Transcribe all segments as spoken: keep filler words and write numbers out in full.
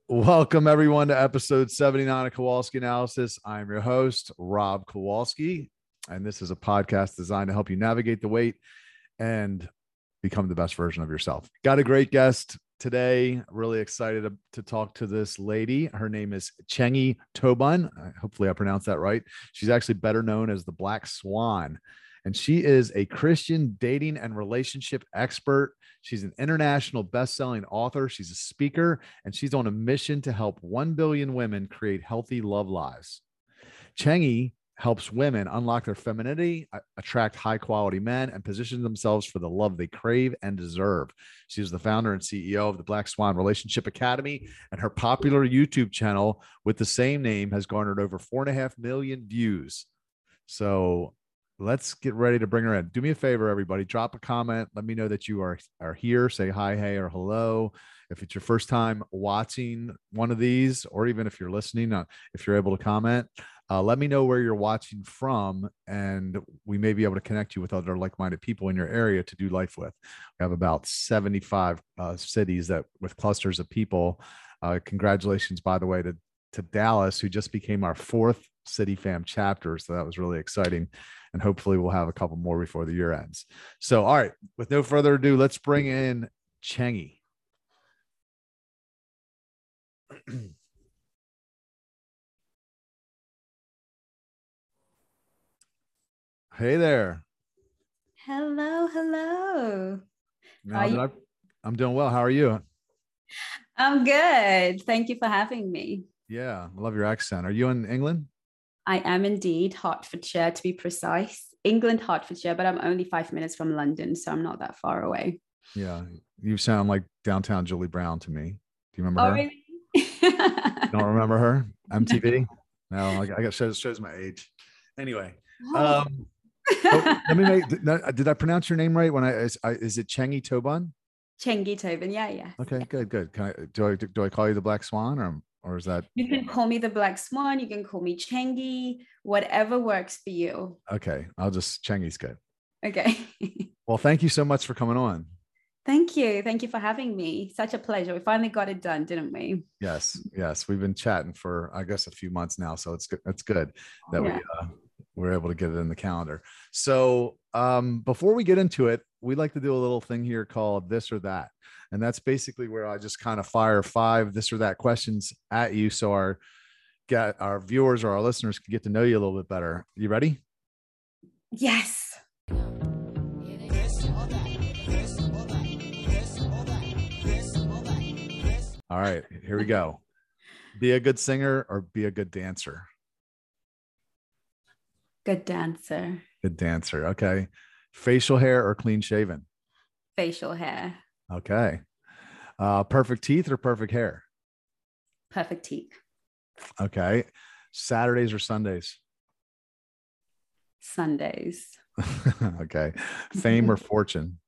Welcome everyone to episode seventy-nine of Kowalski Analysis. I'm your host, Rob Kowalski, and this is a podcast designed to help you navigate the weight and become the best version of yourself. Got a great guest today. Really excited to, to talk to this lady. Her name is Chengi Tobun. Hopefully I pronounced that right. She's actually better known as the Black Swan, and she is a Christian dating and relationship expert. She's an international best-selling author. She's a speaker, and she's on a mission to help one billion women create healthy love lives. Chengi helps women unlock their femininity, attract high-quality men, and position themselves for the love they crave and deserve. She's the founder and C E O of the Black Swan Relationship Academy, and her popular YouTube channel with the same name has garnered over four and a half million views. So let's get ready to bring her in. Do me a favor, everybody. Drop a comment. Let me know that you are, are here. Say hi, hey, or hello. If it's your first time watching one of these, or even if you're listening, uh, if you're able to comment, uh, let me know where you're watching from, and we may be able to connect you with other like-minded people in your area to do life with. We have about seventy-five uh, cities that with clusters of people. Uh, congratulations, by the way, to, to Dallas, who just became our fourth City Fam chapter. So that was really exciting. And hopefully we'll have a couple more before the year ends. So, all right, with no further ado, let's bring in Chengi. Hey there. Hello, hello. Now that I, I'm doing well. How are you? I'm good. Thank you for having me. Yeah, I love your accent. Are you in England? I am indeed, Hertfordshire to be precise. England, Hertfordshire, but I'm only five minutes from London, so I'm not that far away. Yeah, you sound like downtown Julie Brown to me. Do you remember oh, her? Really? You don't remember her? M T V? No, I, I got shows, shows my age. Anyway, oh. um, oh, let me make. Did I pronounce your name right? When I is, I, is it Chengi Tobun? Chengi Tobun, yeah, yeah. Okay, yeah. good, good. Can I do I do I call you the Black Swan, or or is that? You can call me the Black Swan. You can call me Chengi. Whatever works for you. Okay, I'll just Chengi's good. Okay. Well, thank you so much for coming on. Thank you. Thank you for having me. Such a pleasure. We finally got it done, didn't we? Yes, yes. We've been chatting for, I guess, a few months now. So it's good. It's good that yeah. we uh, we're able to get it in the calendar. So um, before we get into it, we like to do a little thing here called this or that. And that's basically where I just kind of fire five this or that questions at you. So our get our viewers or our listeners can get to know you a little bit better. You ready? Yes. All right, here we go. Be a good singer or be a good dancer? Good dancer. Good dancer. Okay. Facial hair or clean shaven? Facial hair. Okay. Uh, perfect teeth or perfect hair? Perfect teeth. Okay. Saturdays or Sundays? Sundays. Okay. Fame or fortune?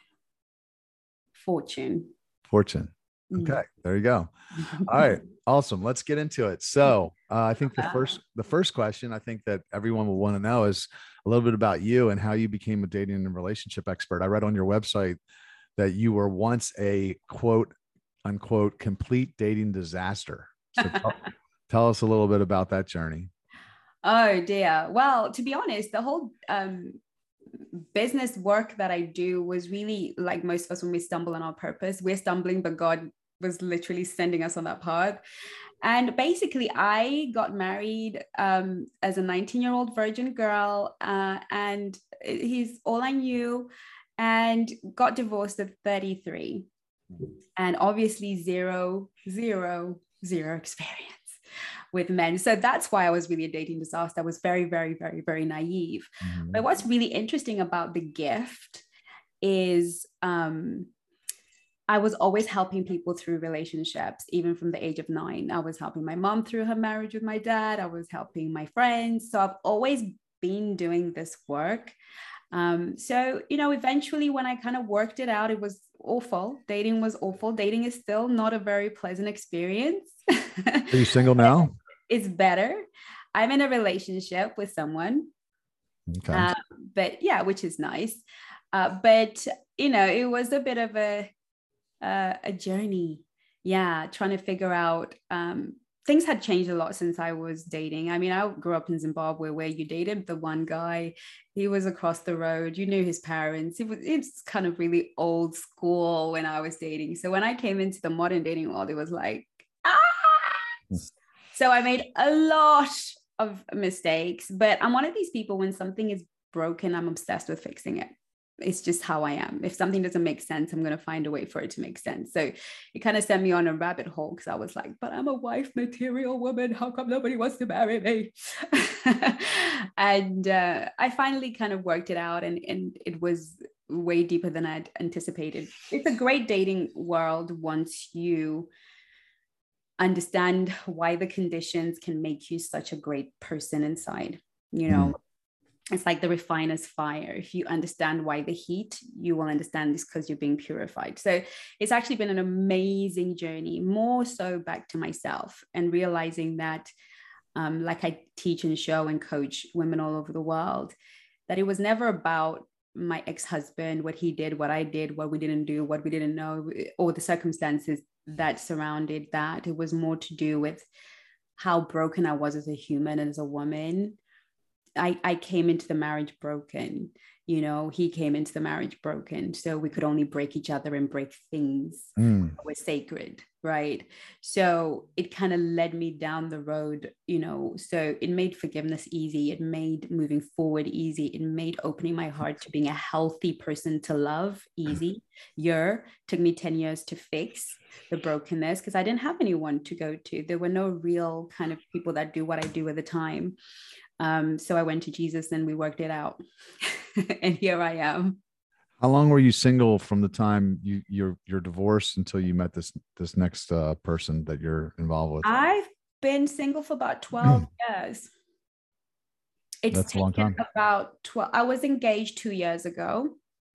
Fortune. Fortune. Okay, there you go. All right, awesome. Let's get into it. So uh, I think the first the first question I think that everyone will want to know is a little bit about you and how you became a dating and relationship expert. I read on your website that you were once a quote unquote complete dating disaster. So tell, tell us a little bit about that journey. Oh dear. Well, to be honest, the whole um, business work that I do was really like most of us when we stumble on our purpose. We're stumbling, but God was literally sending us on that path. And basically, I got married um, as a nineteen-year-old virgin girl, uh, and he's all I knew, and got divorced at thirty-three. And obviously, zero, zero, zero experience with men. So that's why I was really a dating disaster. I was very, very, very, very naive. Mm-hmm. But what's really interesting about the gift is um, I was always helping people through relationships, even from the age of nine. I was helping my mom through her marriage with my dad. I was helping my friends. So I've always been doing this work. Um, so, you know, eventually when I kind of worked it out, it was awful. Dating was awful. Dating is still not a very pleasant experience. Are you single now? It's better. I'm in a relationship with someone. Okay. Uh, but yeah, which is nice. Uh, but, you know, it was a bit of a, uh, a journey, yeah, trying to figure out, um, things had changed a lot since I was dating. I mean, I grew up in Zimbabwe where you dated the one guy, he was across the road, you knew his parents. It was, it's kind of really old school when I was dating. So when I came into the modern dating world, it was like, ah! So I made a lot of mistakes, but I'm one of these people, when something is broken, I'm obsessed with fixing it. It's just how I am. If something doesn't make sense, I'm going to find a way for it to make sense. So it kind of sent me on a rabbit hole, because I was like, but I'm a wife material woman. How come nobody wants to marry me? And uh, I finally kind of worked it out, and, and it was way deeper than I'd anticipated. It's a great dating world once you understand why the conditions can make you such a great person inside. You know, mm. It's like the refiner's fire. If you understand why the heat, you will understand this because you're being purified. So it's actually been an amazing journey, more so back to myself, and realizing that, um, like I teach and show and coach women all over the world, that it was never about my ex-husband, what he did, what I did, what we didn't do, what we didn't know, or the circumstances that surrounded that. It was more to do with how broken I was as a human and as a woman. I, I came into the marriage broken, you know, he came into the marriage broken. So we could only break each other and break things mm. that were sacred, right? So it kind of led me down the road, you know, so it made forgiveness easy. It made moving forward easy. It made opening my heart to being a healthy person to love easy. Year took me ten years to fix the brokenness, because I didn't have anyone to go to. There were no real kind of people that do what I do at the time. Um, so I went to Jesus and we worked it out. And here I am. How long were you single from the time you you're you're divorced until you met this this next uh, person that you're involved with? I've been single for about twelve years. It's That's a long time. About twelve. I was engaged two years ago,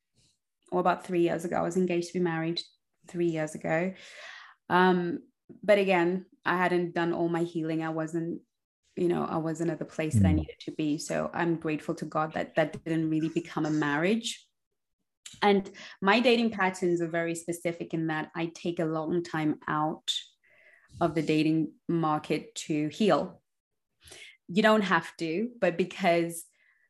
or about three years ago. I was engaged to be married three years ago. Um, but again, I hadn't done all my healing. I wasn't, you know, I wasn't at the place that I needed to be. So I'm grateful to God that that didn't really become a marriage. And my dating patterns are very specific in that I take a long time out of the dating market to heal. You don't have to, but because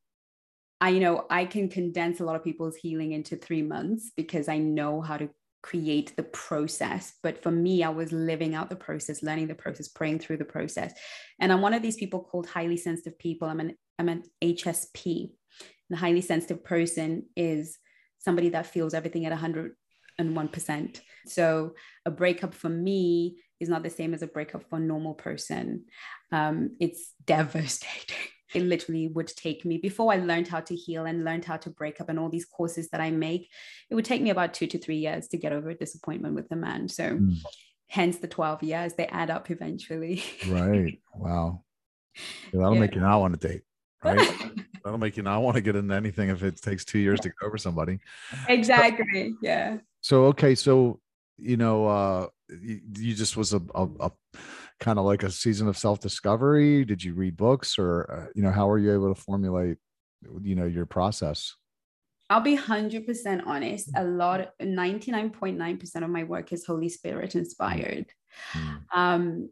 I, you know, I can condense a lot of people's healing into three months because I know how to create the process. But for me, I was living out the process, learning the process, praying through the process. And I'm one of these people called highly sensitive people. I'm an, I'm an H S P. And a highly sensitive person is somebody that feels everything at one hundred one percent. So a breakup for me is not the same as a breakup for a normal person. Um, it's devastating. It literally would take me, before I learned how to heal and learned how to break up and all these courses that I make, it would take me about two to three years to get over a disappointment with the man. So mm. hence the twelve years, they add up eventually. Right. Wow. Yeah, that'll yeah. make you not want to date, right? That'll make you not want to get into anything if it takes two years to get over somebody. Exactly. So, yeah. So, okay. So, you know, uh, you, you just was a, a, a kind of like a season of self-discovery. Did you read books, or, uh, you know, how were you able to formulate, you know, your process? I'll be one hundred percent honest. A lot, ninety-nine point nine percent of my work is Holy Spirit inspired. Mm. Um,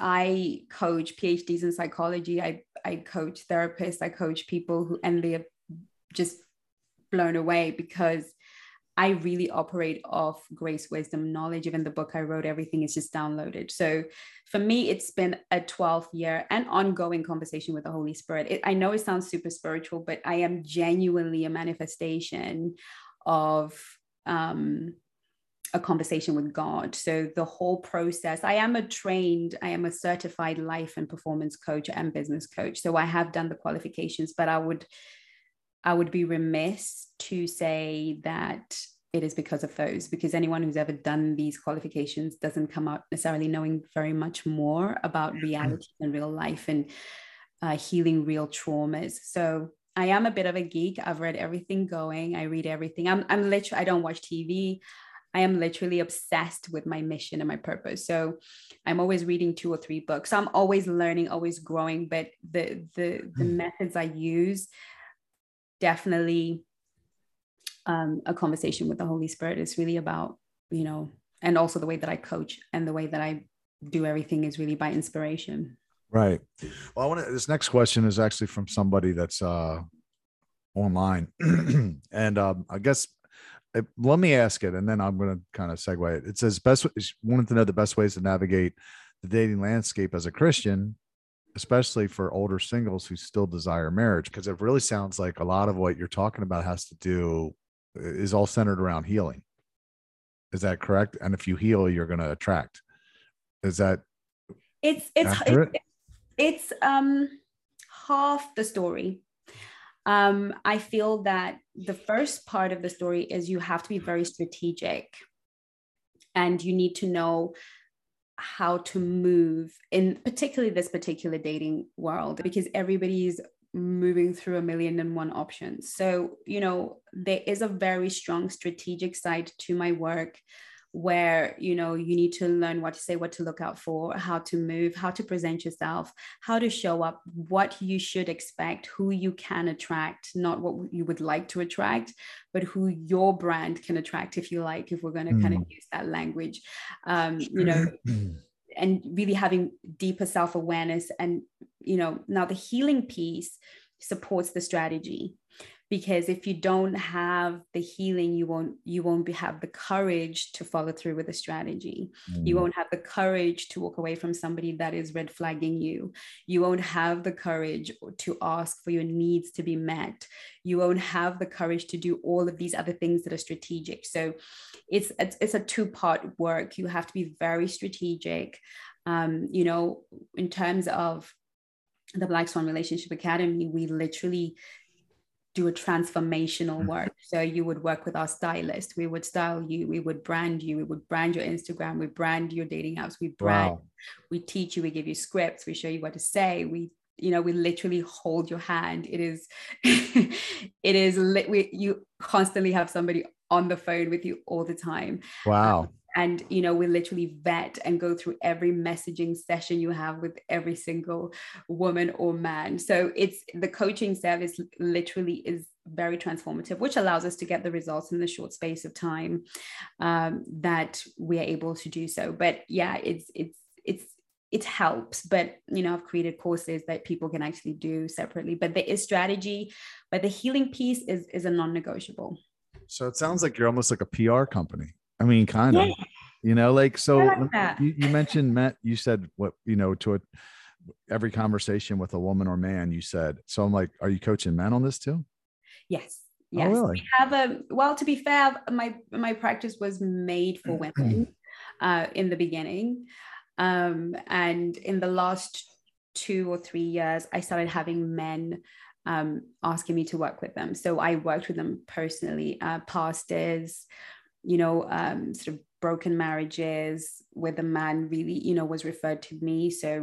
I coach PhDs in psychology. I, I coach therapists. I coach people who, and they're just blown away because I really operate off grace, wisdom, knowledge. Even the book I wrote, everything is just downloaded. So for me, it's been a twelve year and ongoing conversation with the Holy Spirit. It, I know it sounds super spiritual, but I am genuinely a manifestation of um, a conversation with God. So the whole process, I am a trained, I am a certified life and performance coach and business coach. So I have done the qualifications, but I would I would be remiss to say that it is because of those, because anyone who's ever done these qualifications doesn't come out necessarily knowing very much more about reality and real life and uh, healing real traumas. So I am a bit of a geek. I've read everything going. I read everything. I'm, I'm literally, I don't watch T V. I am literally obsessed with my mission and my purpose. So I'm always reading two or three books. So I'm always learning, always growing, but the, the, the methods I use, definitely um, a conversation with the Holy Spirit is really about, you know, and also the way that I coach and the way that I do everything is really by inspiration. Right. Well, I want to, this next question is actually from somebody that's uh, online. And um, I guess, uh, let me ask it, and then I'm going to kind of segue it. It says, best, wanted to know the best ways to navigate the dating landscape as a Christian, especially for older singles who still desire marriage. Because it really sounds like a lot of what you're talking about has to do, is all centered around healing. Is that correct? And if you heal, you're going to attract. Is that It's, it's, accurate? it's, it's um half the story. Um, I feel that the first part of the story is you have to be very strategic, and you need to know how to move in particularly this particular dating world, because everybody's moving through a million and one options. So, you know, there is a very strong strategic side to my work, where, you know, you need to learn what to say, what to look out for, how to move, how to present yourself, how to show up, what you should expect, who you can attract, not what you would like to attract, but who your brand can attract, if you like, if we're going to mm. kind of use that language, um, you know, and really having deeper self-awareness. And, you know, now the healing piece supports the strategy. Because if you don't have the healing, you won't you won't be, have the courage to follow through with the strategy. Mm. You won't have the courage to walk away from somebody that is red flagging you. You won't have the courage to ask for your needs to be met. You won't have the courage to do all of these other things that are strategic. So it's it's, it's a two-part work. You have to be very strategic. Um, you know, in terms of the Black Swan Relationship Academy, we literally do a transformational work. So you would work with our stylist. We would style you. We would brand you. We would brand your Instagram. We brand your dating apps. We brand, wow. We teach you. We give you scripts. We show you what to say. We, you know, we literally hold your hand. It is, it is, lit, we, you constantly have somebody on the phone with you all the time. Wow. Um, And, you know, we literally vet and go through every messaging session you have with every single woman or man. So it's the coaching service literally is very transformative, which allows us to get the results in the short space of time um, that we are able to do so. But yeah, it's, it's, it's, it helps. But, you know, I've created courses that people can actually do separately, but there is strategy, but the healing piece is, is a non-negotiable. So it sounds like you're almost like a P R company. I mean, kind of, yeah. You know, like, so like you, you mentioned, Matt, you said what, you know, to a, every conversation with a woman or man, you said, so I'm like, are you coaching men on this too? Yes. Yes. Oh, really? We have a, well, to be fair, my, my practice was made for women uh, in the beginning. Um, and in the last two or three years, I started having men um, asking me to work with them. So I worked with them personally, uh, pastors, you know, um, sort of broken marriages where the man really, you know, was referred to me. So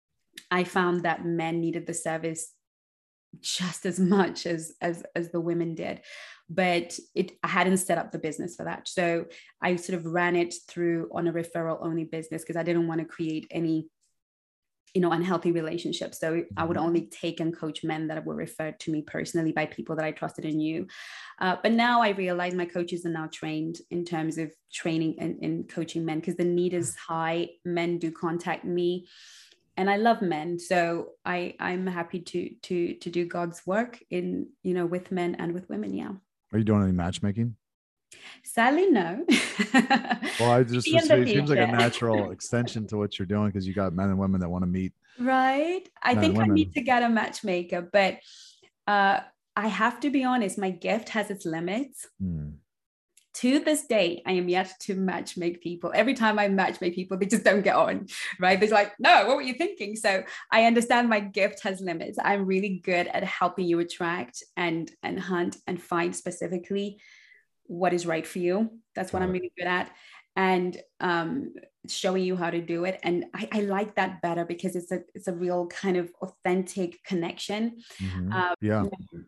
I found that men needed the service just as much as, as, as the women did, but it, I hadn't set up the business for that. So I sort of ran it through on a referral only business because I didn't want to create any, you know, unhealthy relationships. So I would only take and coach men that were referred to me personally by people that I trusted and knew. Uh, but now I realize my coaches are now trained in terms of training and, and coaching men because the need is high. Men do contact me and I love men. So I, I'm happy to, to, to do God's work in, you know, with men and with women. Yeah. Are you doing any matchmaking? Sadly, no. Well, I just, it seems like a natural extension to what you're doing because you got men and women that want to meet. Right. I think I need to get a matchmaker, but uh, I have to be honest, my gift has its limits. Hmm. To this day, I am yet to matchmake people. Every time I matchmake people, they just don't get on, right? They're like, no, what were you thinking? So I understand my gift has limits. I'm really good at helping you attract and, and hunt and find specifically what is right for you. That's what I'm really good at. And um, showing you how to do it. And I, I like that better because it's a, it's a real kind of authentic connection. Mm-hmm. Um, yeah.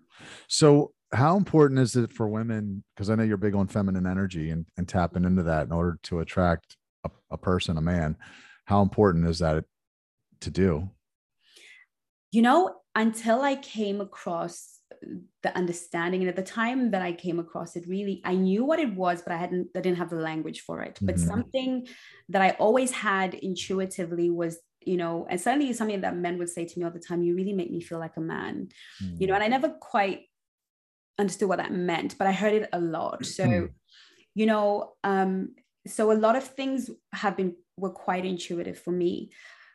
So how important is it for women? Because I know you're big on feminine energy and, and tapping into that in order to attract a, a person, a man. How important is that to do? You know, until I came across the understanding. And at the time that I came across it, really, I knew what it was, but I hadn't, I didn't have the language for it. Mm-hmm. But something that I always had intuitively was, you know, and certainly something that men would say to me all the time, you really make me feel like a man, mm-hmm. you know, and I never quite understood what that meant, but I heard it a lot. So, mm-hmm. you know, um, so a lot of things have been, were quite intuitive for me.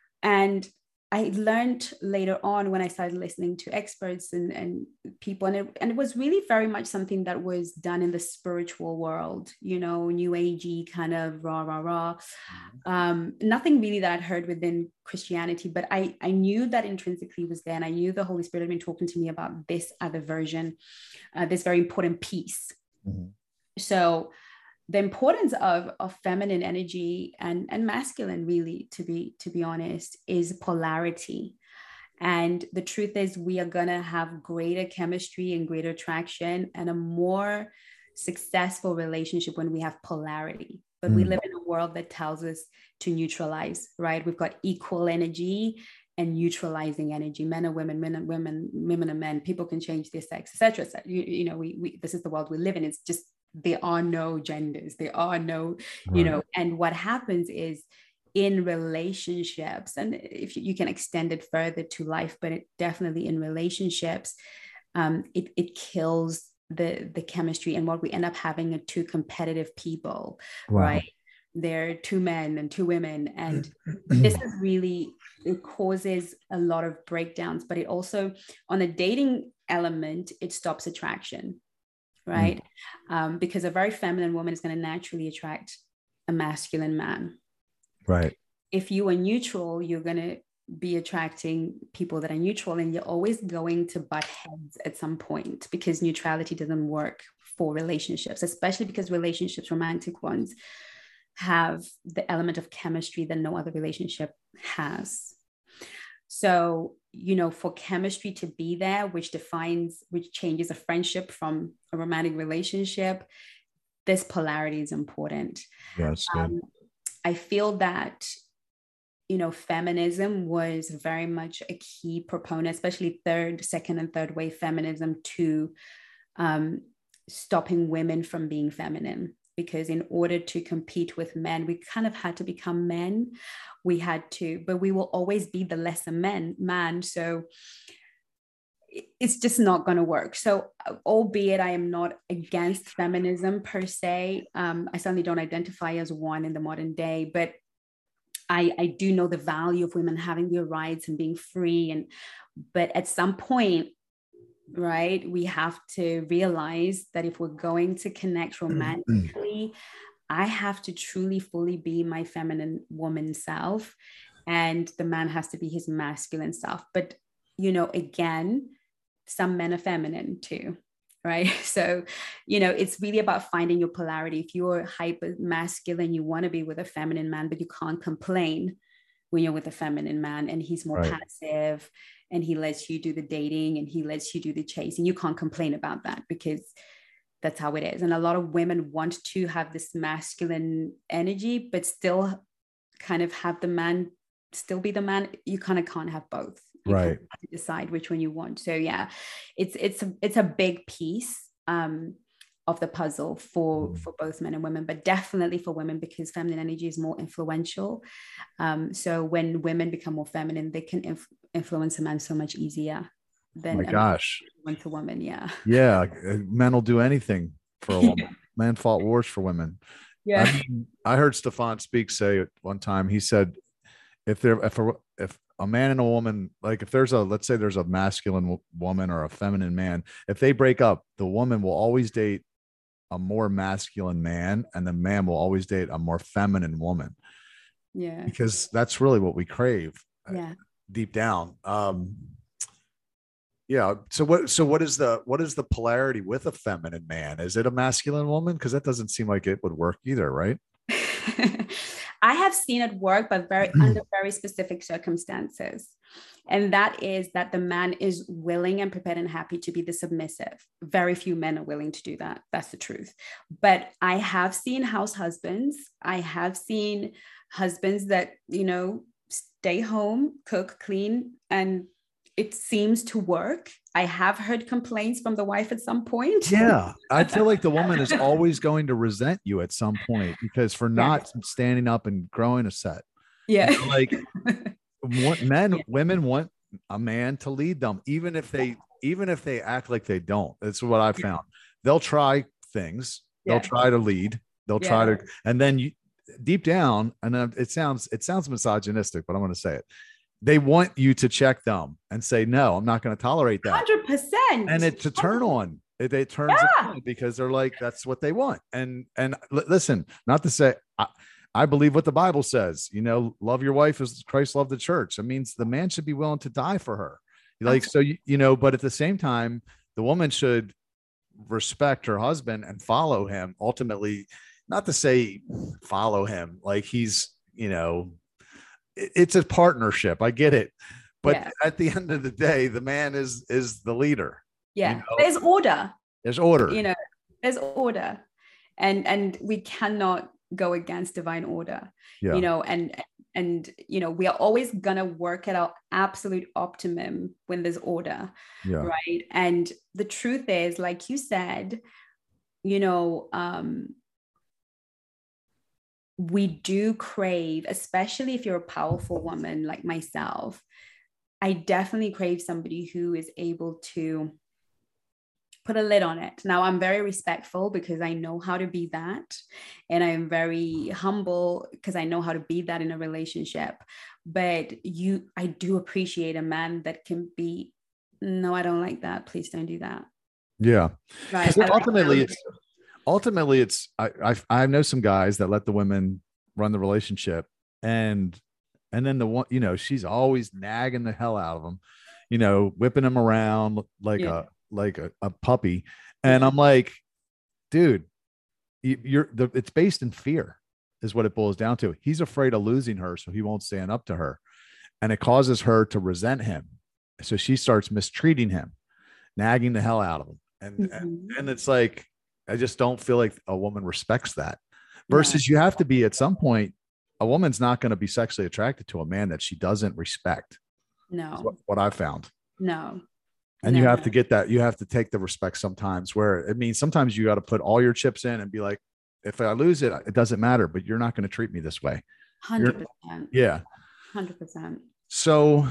And I learned later on when I started listening to experts and, and people, and it, and it was really very much something that was done in the spiritual world, you know, new agey kind of rah, rah, rah. Mm-hmm. Um, nothing really that I'd heard within Christianity, but I, I knew that intrinsically was there. And I knew the Holy Spirit had been talking to me about this other version, uh, this very important piece. Mm-hmm. So the importance of, of feminine energy and, and masculine, really, to be, to be honest, is polarity. And the truth is we are going to have greater chemistry and greater attraction and a more successful relationship when we have polarity. But mm. we live in a world that tells us to neutralize, right? We've got equal energy and neutralizing energy. Men are women, men are women, women are men. People can change their sex, et cetera, et cetera. You, you know, we, we, this is the world we live in. It's just, there are no genders, there are no, you right. know, and what happens is in relationships, and if you, you can extend it further to life, but it definitely in relationships, um, it, it kills the, the chemistry. And what we end up having are two competitive people, wow. right? They're two men and two women. And this is really, it causes a lot of breakdowns, but it also, on the dating element, it stops attraction. Right? Mm. Um, because a very feminine woman is going to naturally attract a masculine man. Right. If you are neutral, you're going to be attracting people that are neutral, and you're always going to butt heads at some point because neutrality doesn't work for relationships, especially because relationships, romantic ones, have the element of chemistry that no other relationship has. So, you know, for chemistry to be there, which defines, which changes a friendship from a romantic relationship, this polarity is important. Yes. Um, I feel that, you know, feminism was very much a key proponent, especially third, second and third wave feminism, to um, stopping women from being feminine. Because in order to compete with men, we kind of had to become men. We had to, but we will always be the lesser men, man. So it's just not going to work. So albeit I am not against feminism per se, um, I certainly don't identify as one in the modern day, but I, I do know the value of women having their rights and being free. And, but at some point, right, we have to realize that if we're going to connect romantically, I have to truly fully be my feminine woman self, and the man has to be his masculine self. But, you know, again, some men are feminine too, right? So, you know, it's really about finding your polarity. If you're hyper masculine, you want to be with a feminine man, but you can't complain when you're with a feminine man and he's more right. passive, and he lets you do the dating and he lets you do the chasing. You can't complain about that because that's how it is. And a lot of women want to have this masculine energy, but still kind of have the man still be the man. You kind of can't have both. You right. kind of have to decide which one you want. So yeah, it's, it's, a, it's a big piece um, of the puzzle for, mm. for both men and women, but definitely for women because feminine energy is more influential. Um, so when women become more feminine, they can inf- influence a man so much easier than my gosh man to woman. Yeah. Yeah. Men will do anything for a woman. Men fought wars for women. Yeah. I, mean, I heard Stefan Speak say it one time. He said, if there, if a, if a man and a woman, like if there's a, let's say there's a masculine woman or a feminine man, if they break up, the woman will always date a more masculine man, and the man will always date a more feminine woman. Yeah. Because that's really what we crave. Yeah. Deep down. Um, yeah. So what, so what is the, what is the polarity with a feminine man? Is it a masculine woman? Cause that doesn't seem like it would work either. Right. I have seen it work, but very under very specific circumstances. And that is that the man is willing and prepared and happy to be the submissive. Very few men are willing to do that. That's the truth. But I have seen house husbands. I have seen husbands that, you know, stay home, cook, clean, and it seems to work. I have heard complaints from the wife at some point. Yeah. I feel like the woman is always going to resent you at some point because for not Yeah. standing up and growing a set. Yeah. You know, like want, men, Yeah. women want a man to lead them, even if they, even if they act like they don't. That's what I found. They'll try things. They'll Yeah. try to lead. They'll Yeah. try to, and then you deep down, and then it sounds, it sounds misogynistic, but I'm going to say it. They want you to check them and say, no, I'm not going to tolerate that. one hundred percent. And it to turn on. It, it turns Yeah. on because they're like, that's what they want. And, and l- listen, not to say, I, I believe what the Bible says, you know, love your wife as Christ loved the church. It means the man should be willing to die for her. Like, so, you, you know, but at the same time, the woman should respect her husband and follow him ultimately, not to say follow him like he's, you know, it, it's a partnership. I get it. But Yeah. at the end of the day, the man is, is the leader. Yeah. You know? There's order. There's order. You know, there's order. And, and we cannot go against divine order, Yeah. you know, and, and, you know, we are always going to work at our absolute optimum when there's order. Yeah. Right. And the truth is, like you said, you know, um, we do crave, especially if you're a powerful woman like myself, I definitely crave somebody who is able to put a lid on it. Now, I'm very respectful because I know how to be that. And I'm very humble because I know how to be that in a relationship. But you, I do appreciate a man that can be, no, I don't like that. Please don't do that. Yeah. Right. Ultimately, like it's ultimately it's I, I I know some guys that let the women run the relationship, and and then the one, you know, she's always nagging the hell out of them, you know, whipping them around like yeah. a like a, a puppy. And I'm like, dude, you, you're the it's based in fear is what it boils down to. He's afraid of losing her, so he won't stand up to her. And it causes her to resent him. So she starts mistreating him, nagging the hell out of him. And, mm-hmm. and, and it's like, I just don't feel like a woman respects that. Versus no. You have to be at some point, a woman's not going to be sexually attracted to a man that she doesn't respect. No. What, what I've found. No. And no. you have to get that. You have to take the respect sometimes where it means sometimes you got to put all your chips in and be like, if I lose it, it doesn't matter, but you're not going to treat me this way. one hundred percent. You're, yeah. one hundred percent. So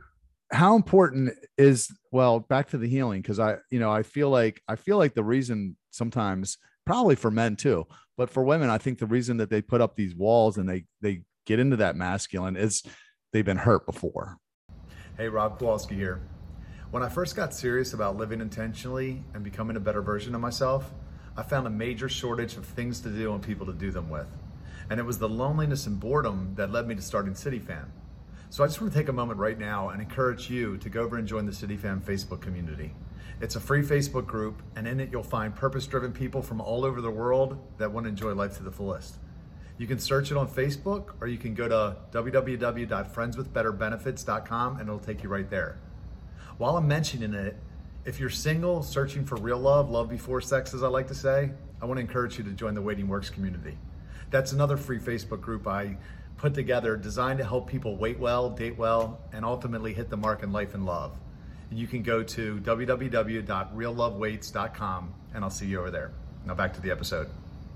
how important is, well, back to the healing. Cause I, you know, I feel like, I feel like the reason sometimes probably for men too, but for women, I think the reason that they put up these walls and they, they get into that masculine is they've been hurt before. Hey, Rob Kowalski here. When I first got serious about living intentionally and becoming a better version of myself, I found a major shortage of things to do and people to do them with. And it was the loneliness and boredom that led me to starting CityFam. So I just want to take a moment right now and encourage you to go over and join the CityFam Facebook community. It's a free Facebook group, and in it you'll find purpose-driven people from all over the world that want to enjoy life to the fullest. You can search it on Facebook, or you can go to w w w dot friends with better benefits dot com and it'll take you right there. While I'm mentioning it, if you're single, searching for real love, love before sex, as I like to say, I want to encourage you to join the Waiting Works community. That's another free Facebook group I put together designed to help people wait well, date well, and ultimately hit the mark in life and love. And you can go to w w w dot real love waits dot com and I'll see you over there. Now back to the episode.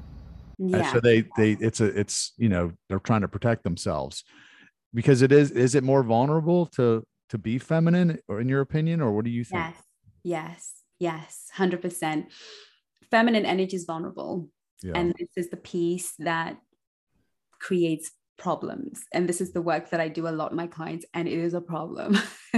Yeah. And so they, they, it's a, it's, you know, they're trying to protect themselves because it is, is it more vulnerable to, to be feminine, or in your opinion, or what do you think? Yes. Yes. Yes. one hundred percent. Feminine energy is vulnerable. Yeah. And this is the piece that creates problems. And this is the work that I do a lot with my clients. And it is a problem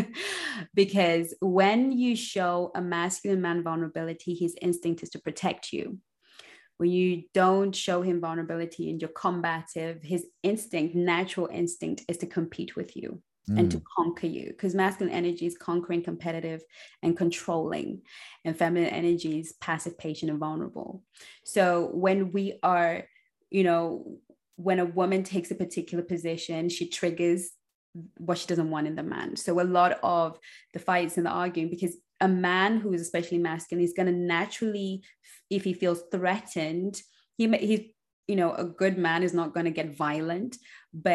because when you show a masculine man vulnerability, his instinct is to protect you. When you don't show him vulnerability and you're combative, his instinct, natural instinct is to compete with you. Mm. And to conquer you, because masculine energy is conquering, competitive, and controlling, and feminine energy is passive, patient, and vulnerable. So when we are, you know, when a woman takes a particular position, she triggers what she doesn't want in the man. So a lot of the fights and the arguing, because a man who is especially masculine is going to naturally, if he feels threatened, he he's, you know, a good man is not going to get violent, but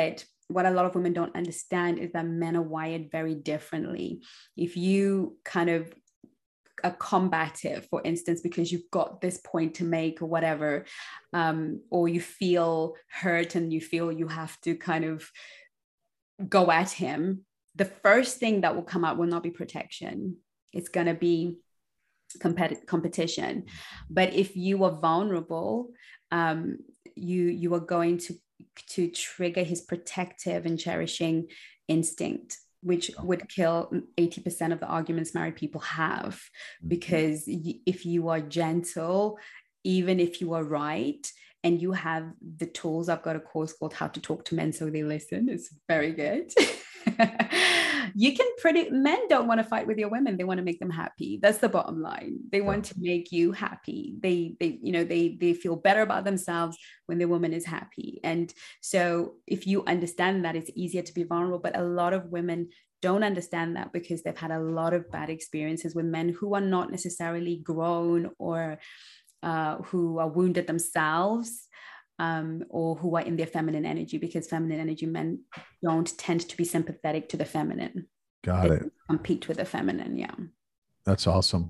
what a lot of women don't understand is that men are wired very differently. If you kind of are combative, for instance, because you've got this point to make or whatever, um, or you feel hurt and you feel you have to kind of go at him, the first thing that will come out will not be protection. It's going to be competitive competition. But if you are vulnerable, um, you you are going to to trigger his protective and cherishing instinct, which would kill eighty percent of the arguments married people have. Because if you are gentle, even if you are right, and you have the tools, I've got a course called How to Talk to Men So They Listen. It's very good. You can pretty, men don't want to fight with your women. They want to make them happy. That's the bottom line. They want to make you happy. They, they, you know, they, they feel better about themselves when the woman is happy. And so if you understand that, it's easier to be vulnerable. But a lot of women don't understand that because they've had a lot of bad experiences with men who are not necessarily grown, or uh, who are wounded themselves. Um, or who are in their feminine energy, because feminine energy men don't tend to be sympathetic to the feminine. Got they it. Compete with the feminine. Yeah. That's awesome.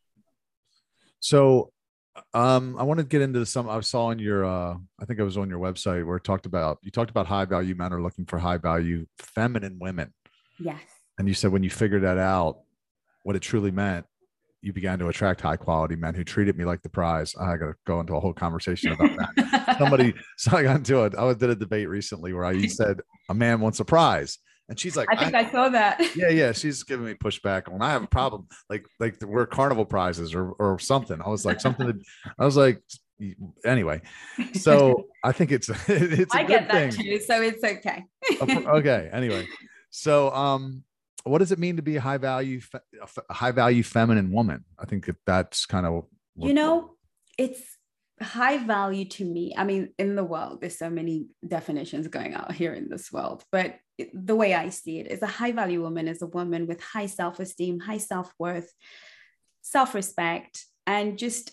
So um, I want to get into some, I saw on your, uh, I think I was on your website where it talked about, you talked about high value men are looking for high value feminine women. Yes. And you said when you figured that out, what it truly meant, you began to attract high quality men who treated me like the prize. I got to go into a whole conversation about that. Somebody, so I got into it. I did a debate recently where I said a man wants a prize, and she's like, I think I, I saw that. Yeah, yeah. She's giving me pushback on I have a problem, like like we're carnival prizes or or something. I was like something. To, I was like, anyway. So I think it's it's. A I good get that thing. too, so it's okay. Okay. Anyway, so um. what does it mean to be a high value, a high value feminine woman? I think that that's kind of, you know, it's high value to me. I mean, in the world, there's so many definitions going out here in this world, but the way I see it is a high value woman is a woman with high self-esteem, high self-worth, self-respect, and just,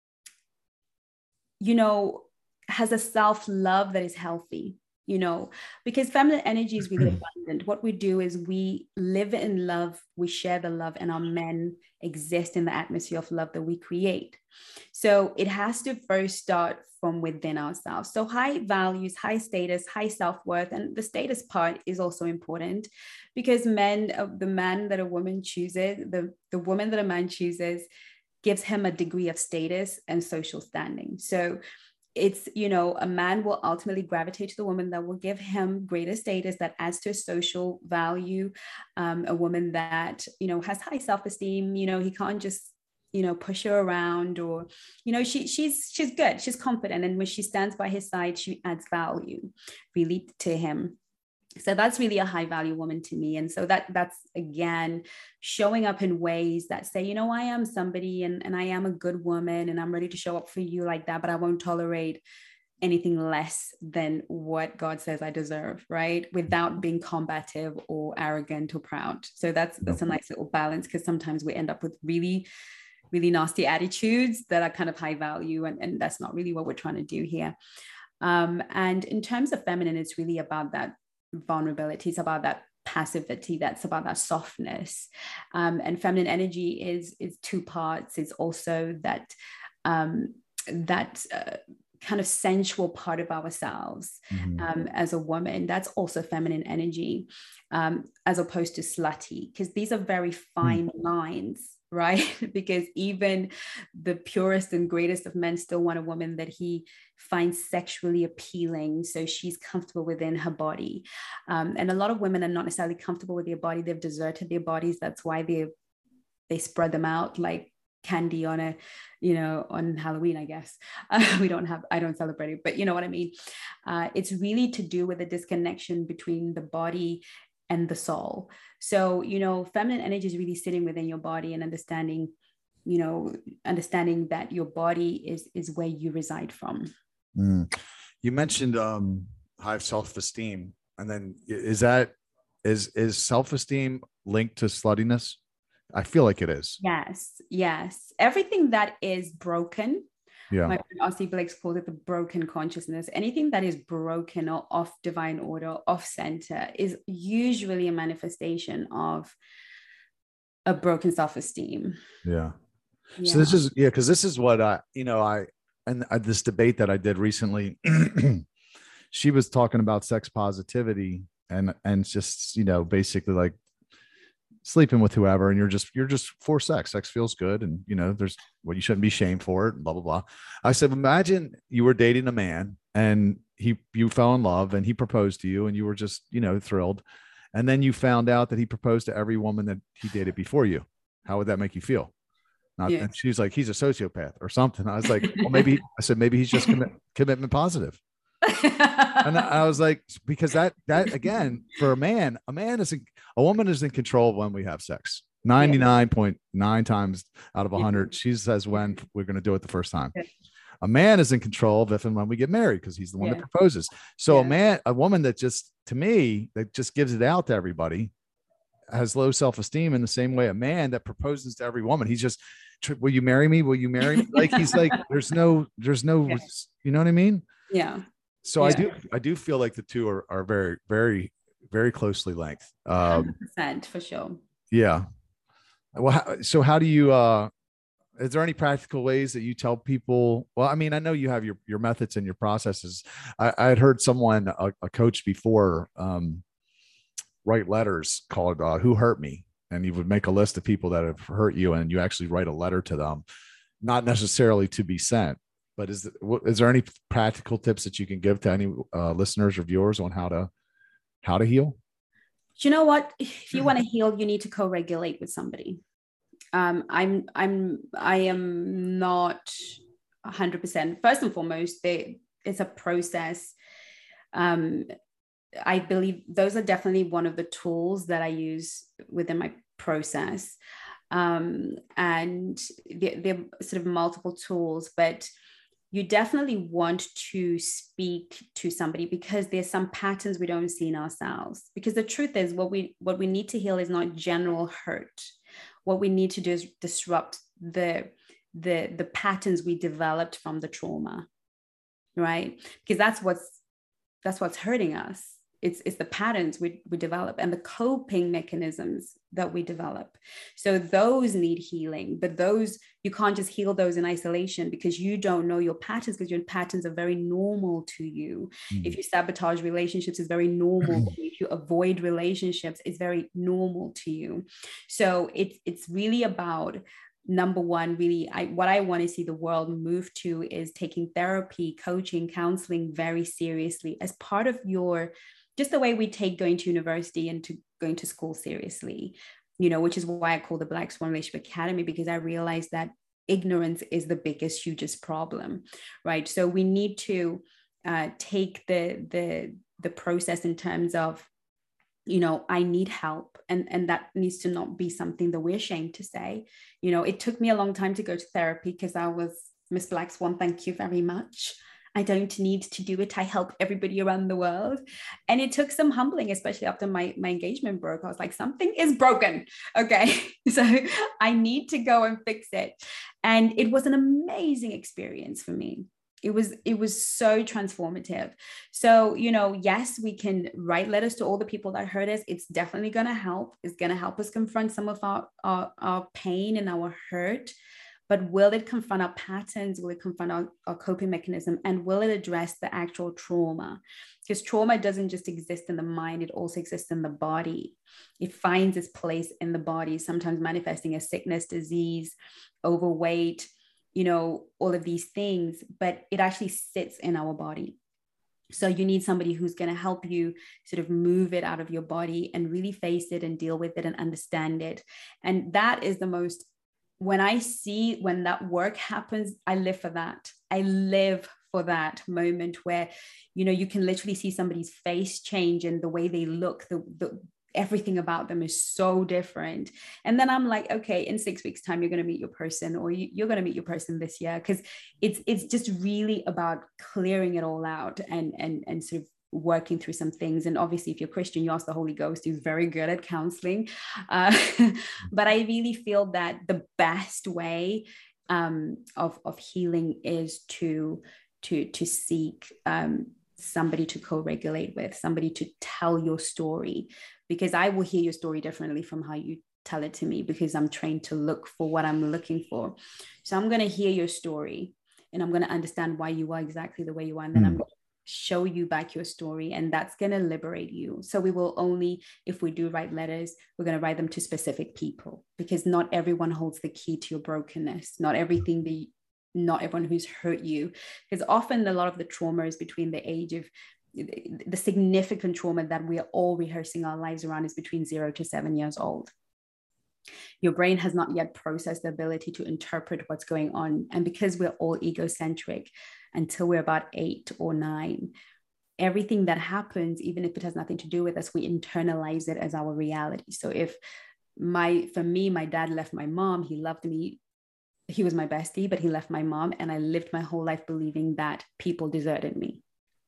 you know, has a self-love that is healthy. You know, because feminine energy is really abundant. What we do is we live in love, we share the love, and our men exist in the atmosphere of love that we create. So it has to first start from within ourselves. So high values, high status, high self-worth, and the status part is also important, because men, uh, the man that a woman chooses, the, the woman that a man chooses gives him a degree of status and social standing. So it's, you know, a man will ultimately gravitate to the woman that will give him greater status, that adds to his social value. Um, a woman that, you know, has high self-esteem, you know, he can't just, you know, push her around, or, you know, she she's she's good, she's confident. And when she stands by his side, she adds value really to him. So that's really a high value woman to me. And so that that's, again, showing up in ways that say, you know, I am somebody, and, and I am a good woman, and I'm ready to show up for you like that, but I won't tolerate anything less than what God says I deserve, right? Without being combative or arrogant or proud. So that's, that's a nice little balance, because sometimes we end up with really, really nasty attitudes that are kind of high value. And, and that's not really what we're trying to do here. Um, and in terms of feminine, it's really about that vulnerability. It's about that passivity. That's about that softness. Um, and feminine energy is is two parts. It's also that um, that uh, kind of sensual part of ourselves. Mm-hmm. um, as a woman. That's also feminine energy, um, as opposed to slutty, because these are very fine mm. lines. Right? Because even the purest and greatest of men still want a woman that he finds sexually appealing, so she's comfortable within her body. Um, and a lot of women are not necessarily comfortable with their body. They've deserted their bodies. That's why they they spread them out like candy on a, you know, on Halloween, I guess. Uh, we don't have, I don't celebrate it, but you know what I mean? Uh, it's really to do with the disconnection between the body and the soul. So, you know, feminine energy is really sitting within your body and understanding, you know, understanding that your body is, is where you reside from. Mm. You mentioned um, high self-esteem. And then is that, is, is self-esteem linked to sluttiness? I feel like it is. Yes. Yes. Everything that is broken Yeah. My friend R C Blakes calls it the broken consciousness. Anything that is broken or off divine order, off center, is usually a manifestation of a broken self-esteem. Yeah. Yeah. So this is, yeah, because this is what I, you know, I, and I, this debate that I did recently, she was talking about sex positivity and, and just, you know, basically like sleeping with whoever, and you're just, you're just for sex. Sex feels good. And, you know, there's, well, you shouldn't be shamed for it, blah, blah, blah. I said, imagine you were dating a man and he, you fell in love and he proposed to you and you were just, you know, thrilled. And then you found out that he proposed to every woman that he dated before you. How would that make you feel? Not, yeah. And she's like, he's a sociopath or something. I was like, well, maybe, I said, maybe he's just commit, commitment positive. And I was like, because that, that again, for a man, a man is, in, a woman is in control when we have sex. ninety-nine point nine times out of a hundred, she says when we're going to do it the first time. A man is in control of if and when we get married, because he's the one yeah. that proposes. So yeah. a man, a woman that just, to me, that just gives it out to everybody has low self-esteem in the same way a man that proposes to every woman. He's just, will you marry me? Will you marry me? Like, he's like, there's no, there's no, yeah. you know what I mean? Yeah. So yeah. I do, I do feel like the two are, are very, very, very closely linked. Um, one hundred percent for sure. Yeah. Well, how, so how do you, uh, is there any practical ways that you tell people? Well, I mean, I know you have your, your methods and your processes. I, I had heard someone, a, a coach before, um, write letters called uh, Who Hurt Me? And you would make a list of people that have hurt you, and you actually write a letter to them, not necessarily to be sent. But is, is there any practical tips that you can give to any uh, listeners or viewers on how to, how to heal? Do you know what? If you want to heal, you need to co-regulate with somebody. Um, I'm, I'm, I am not a hundred percent. First and foremost, they, it's a process. Um, I believe those are definitely one of the tools that I use within my process. Um, and they're, they're sort of multiple tools, but you definitely want to speak to somebody because there's some patterns we don't see in ourselves. Because the truth is, what we, what we need to heal is not general hurt. What we need to do is disrupt the, the, the patterns we developed from the trauma, right? Because that's what's, that's what's hurting us. It's, it's the patterns we, we develop and the coping mechanisms that we develop. So those need healing, but those, you can't just heal those in isolation because you don't know your patterns, because your patterns are very normal to you. Mm. If you sabotage relationships, it's very normal. If you avoid relationships, it's very normal to you. So it's, it's really about, number one, really, I, what I want to see the world move to is taking therapy, coaching, counseling very seriously as part of your, just the way we take going to university and to going to school seriously, you know, which is why I call the Black Swan Relationship Academy, because I realized that ignorance is the biggest, hugest problem, right? So we need to uh, take the, the, the process in terms of, you know, I need help. And, and that needs to not be something that we're ashamed to say. You know, it took me a long time to go to therapy because I was Miss Black Swan. Thank you very much. I don't need to do it. I help everybody around the world. And it took some humbling, especially after my, my engagement broke. I was like, something is broken. Okay. So I need to go and fix it. And it was an amazing experience for me. It was, it was so transformative. So, you know, yes, we can write letters to all the people that hurt us. It's definitely going to help. It's going to help us confront some of our, our, our pain and our hurt. But will it confront our patterns? Will it confront our, our coping mechanism? And will it address the actual trauma? Because trauma doesn't just exist in the mind, it also exists in the body. It finds its place in the body, sometimes manifesting as sickness, disease, overweight, you know, all of these things, but it actually sits in our body. So you need somebody who's going to help you sort of move it out of your body and really face it and deal with it and understand it. And that is the most, when I see, when that work happens, I live for that. I live for that moment where, you know, you can literally see somebody's face change and the way they look, the, the everything about them is so different. And then I'm like, okay, in six weeks time, you're going to meet your person, or you, you're going to meet your person this year. Cause it's, it's just really about clearing it all out and, and, and sort of working through some things. And obviously if you're Christian, you ask the Holy Ghost, who's very good at counseling. Uh, but I really feel that the best way um, of, of healing is to, to, to seek um, somebody to co-regulate with, somebody to tell your story, because I will hear your story differently from how you tell it to me, because I'm trained to look for what I'm looking for. So I'm going to hear your story and I'm going to understand why you are exactly the way you are. And then mm. I'm going to show you back your story, and that's going to liberate you. So we will only, if we do write letters, we're going to write them to specific people, because not everyone holds the key to your brokenness. Not everything the not everyone who's hurt you, because often a lot of the trauma is between the age of the significant trauma that we are all rehearsing our lives around is between zero to seven years old. Your brain has not yet processed the ability to interpret what's going on. And because we're all egocentric until we're about eight or nine, everything that happens, even if it has nothing to do with us, we internalize it as our reality. So if my, for me, my dad left my mom, he loved me. He was my bestie, but he left my mom, and I lived my whole life believing that people deserted me.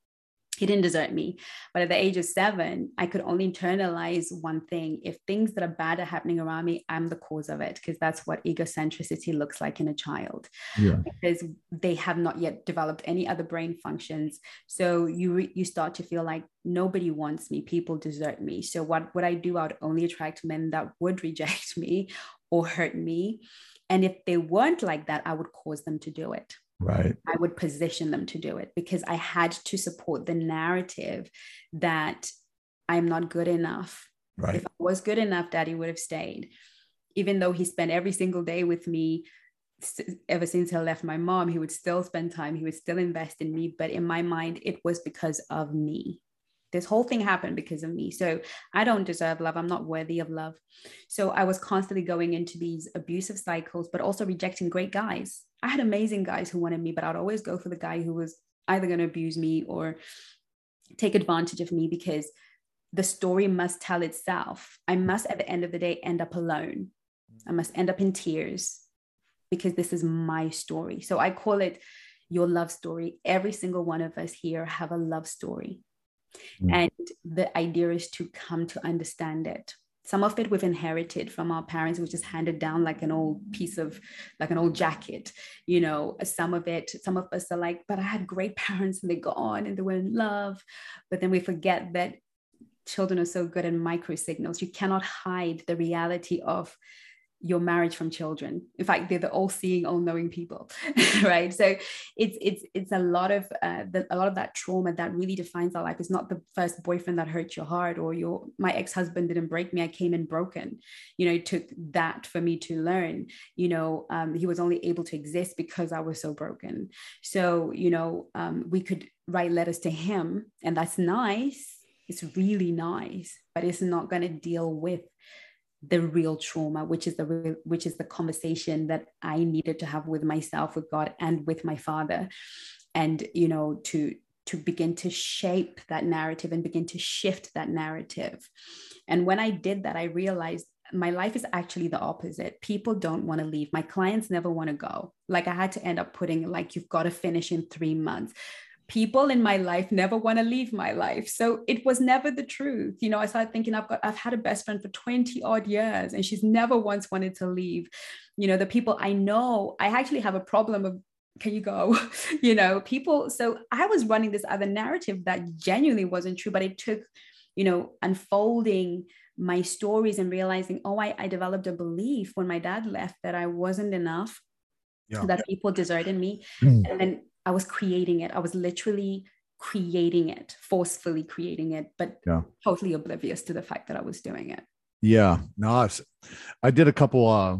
He didn't desert me. But at the age of seven, I could only internalize one thing. If things that are bad are happening around me, I'm the cause of it, because that's what egocentricity looks like in a child. Yeah. Because they have not yet developed any other brain functions. So you re- you start to feel like nobody wants me, people desert me. So what would I do? I would only attract men that would reject me or hurt me. And if they weren't like that, I would cause them to do it. Right. I would position them to do it, because I had to support the narrative that I'm not good enough. Right. If I was good enough, Daddy would have stayed. Even though he spent every single day with me, ever since I left my mom, he would still spend time. He would still invest in me. But in my mind, it was because of me. This whole thing happened because of me. So I don't deserve love. I'm not worthy of love. So I was constantly going into these abusive cycles, but also rejecting great guys. I had amazing guys who wanted me, but I'd always go for the guy who was either going to abuse me or take advantage of me, because the story must tell itself. I must, at the end of the day, end up alone. I must end up in tears, because this is my story. So I call it your love story. Every single one of us here have a love story. Mm. And the idea is to come to understand it. Some of it we've inherited from our parents, which is handed down like an old piece of, like an old jacket, you know. Some of it, some of us are like, but I had great parents and they got on and they were in love. But then we forget that children are so good at micro signals. You cannot hide the reality of your marriage from children. In fact, they're the all-seeing, all-knowing people, right? So it's it's it's a lot of uh, the, a lot of that trauma that really defines our life. It's not the first boyfriend that hurt your heart, or your my ex-husband didn't break me, I came in broken. You know, it took that for me to learn. You know, um, he was only able to exist because I was so broken. So you know, um, we could write letters to him, and that's nice. It's really nice, but it's not going to deal with the real trauma, which is the real, which is the conversation that I needed to have with myself, with God, and with my father. And, you know, to, to begin to shape that narrative and begin to shift that narrative. And when I did that, I realized my life is actually the opposite. People don't want to leave. My clients never want to go. Like I had to end up putting like, you've got to finish in three months. People in my life never want to leave my life. So it was never the truth. You know, I started thinking I've got, I've had a best friend for twenty odd years and she's never once wanted to leave. You know, the people I know, I actually have a problem of, can you go? You know, people. So I was running this other narrative that genuinely wasn't true, but it took, you know, unfolding my stories and realizing, oh, I, I developed a belief when my dad left that I wasn't enough, yeah. that people deserted me. Mm. And then I was creating it. I was literally creating it, forcefully creating it, but yeah. totally oblivious to the fact that I was doing it. Yeah. No, I, I did a couple, uh,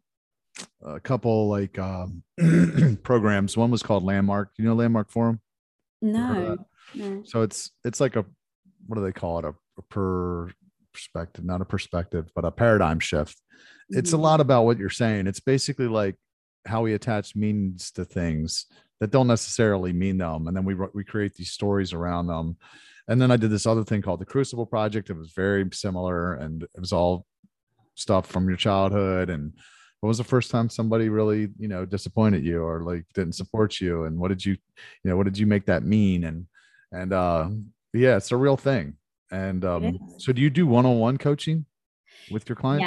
a couple like um, programs. One was called Landmark. You know Landmark Forum? No, no. So it's it's like a, what do they call it? A, a per perspective, not a perspective, but a paradigm shift. Mm-hmm. It's a lot about what you're saying. It's basically like how we attach meanings to things that don't necessarily mean them. And then we, we create these stories around them. And then I did this other thing called the Crucible Project. It was very similar. And it was all stuff from your childhood. And when was the first time somebody really, you know, disappointed you or like didn't support you? And what did you, you know, what did you make that mean? And, and uh, yeah, it's a real thing. And um, so do you do one-on-one coaching with your clients? Yeah.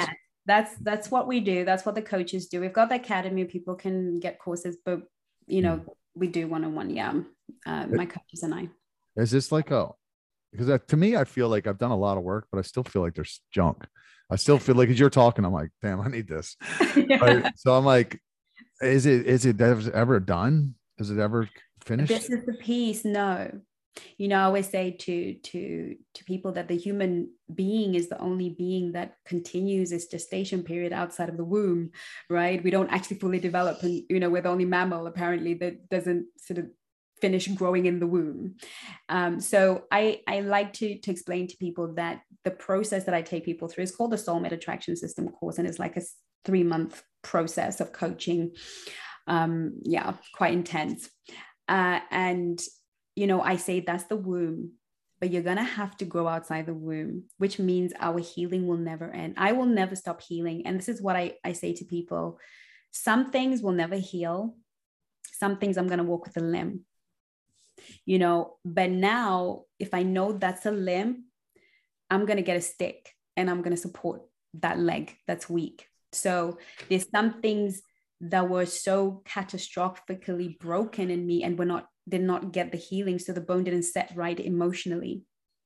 that's that's what we do. That's what the coaches do. We've got the academy. People can get courses, but you know, mm. we do one-on-one. Yeah. Uh, my coaches and I. Is this like a, because that, to me, I feel like I've done a lot of work, but I still feel like there's junk. I still feel like as you're talking, I'm like, damn, I need this. Yeah. Right? So I'm like, is it, is it ever done? Is it ever finished? This is the piece. No. You know, I always say to to to people that the human being is the only being that continues its gestation period outside of the womb, right? We don't actually fully develop, and you know, we're the only mammal apparently that doesn't sort of finish growing in the womb. Um, so I I like to to explain to people that the process that I take people through is called the Soulmate Attraction System course, and it's like a three month process of coaching. Um, yeah, quite intense, uh, and you know, I say that's the womb, but you're going to have to grow outside the womb, which means our healing will never end. I will never stop healing. And this is what I, I say to people. Some things will never heal. Some things I'm going to walk with a limb, you know, but now if I know that's a limb, I'm going to get a stick and I'm going to support that leg that's weak. So there's some things that were so catastrophically broken in me and were not did not get the healing. So the bone didn't set right emotionally.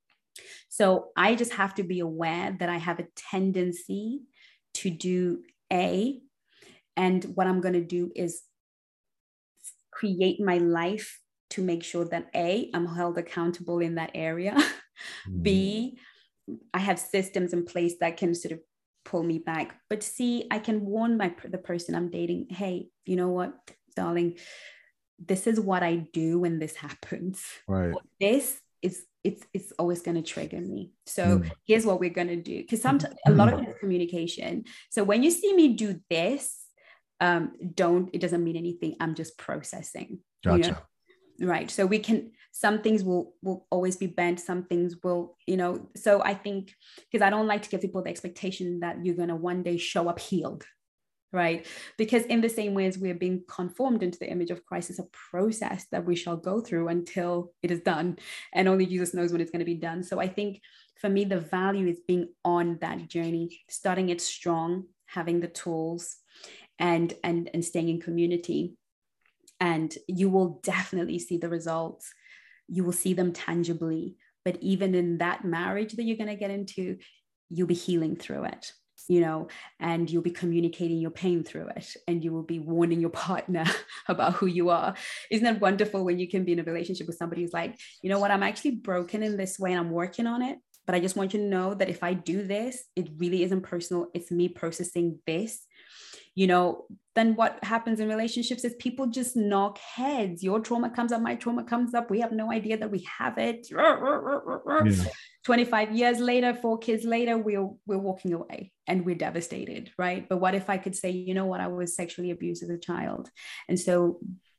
So I just have to be aware that I have a tendency to do A, and what I'm going to do is create my life to make sure that A, I'm held accountable in that area. Mm-hmm. B, I have systems in place that can sort of pull me back. But C, I can warn my the person I'm dating, hey, you know what, darling, this is what I do when this happens. Right. This is it's it's always going to trigger me. So mm. here's what we're going to do. Because sometimes a lot of it is communication. So when you see me do this, um, don't, it doesn't mean anything. I'm just processing. Gotcha. You know? Right. So we can, some things will will always be bent. Some things will, you know, so I think, because I don't like to give people the expectation that you're going to one day show up healed. Right. Because in the same way as we're being conformed into the image of Christ, it's a process that we shall go through until it is done. And only Jesus knows when it's going to be done. So I think for me, the value is being on that journey, starting it strong, having the tools and, and, and staying in community. And you will definitely see the results. You will see them tangibly. But even in that marriage that you're going to get into, you'll be healing through it. You know, and you'll be communicating your pain through it, and you will be warning your partner about who you are. Isn't that wonderful when you can be in a relationship with somebody who's like, you know what, I'm actually broken in this way and I'm working on it, but I just want you to know that if I do this, it really isn't personal. It's me processing this. You know, then what happens in relationships is people just knock heads. Your trauma comes up, my trauma comes up. We have no idea that we have it. Yeah. twenty-five years later, four kids later, we're, we're walking away and we're devastated, right? But what if I could say, you know what, I was sexually abused as a child. And so